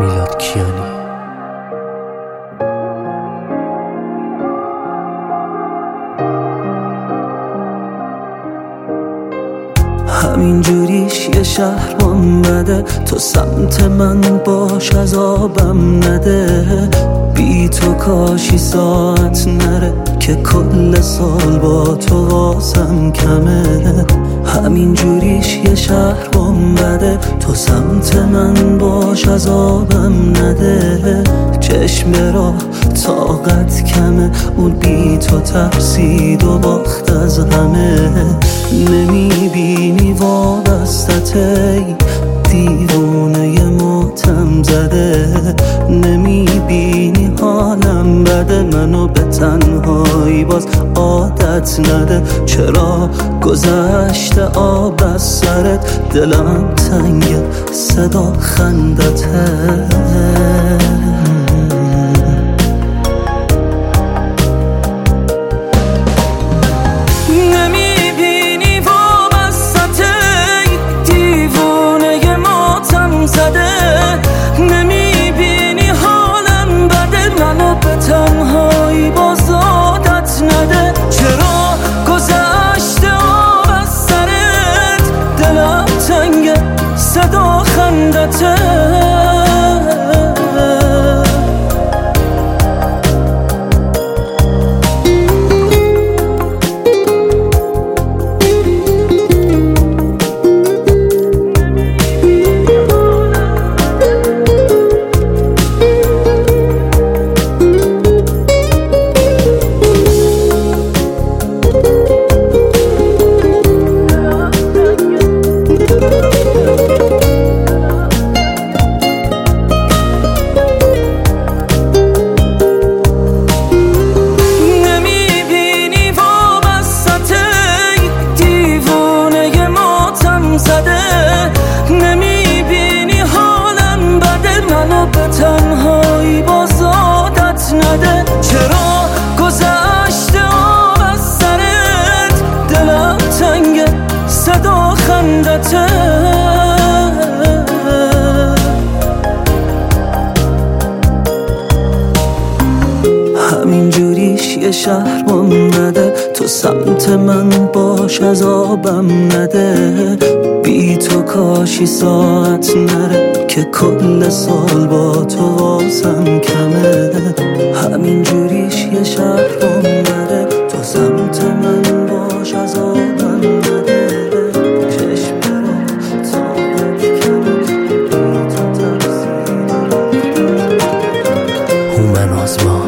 میلاد کیانی. همین جوریش یه شهرم بده، تو سمت من باش عذابم نده. بی تو کاشی ساعت نره که کل سال با تو واسم کمه. همین جوریش یه شهرم بده، تو سمت من باش عذابم نده. چشم را طاقت کمه، اون بی تو ترسید و باخت از همه. نمیبینی وابستته، دیوونه ماتم زده. نمیبینی حالم بده، منو به تنهایی باز عادت نده. چرا گذشته آب از سرت، دلم تنگه صدا خندته. نمیبینی حالم بده، منو به تنهایی باز عادت نده. چرا گذشته آب از سرت، دلم تنگه صدا خندته. نمیبینی حالم بده، منو به تنهایی باز عادت نده. چرا گذشته آب از سرت، دلم تنگه صدا خندته. همین جوریش یه شهرم بده، تو سمت من باش عذابم نده. بی تو کاشی ساعت نره که کل سال با تو واسم کمه. همین جوریش یه شهرم بده، تو سمت من باش عذابم نده. چشم را طاقت کمه، بی تو ترسید. هومن آزما.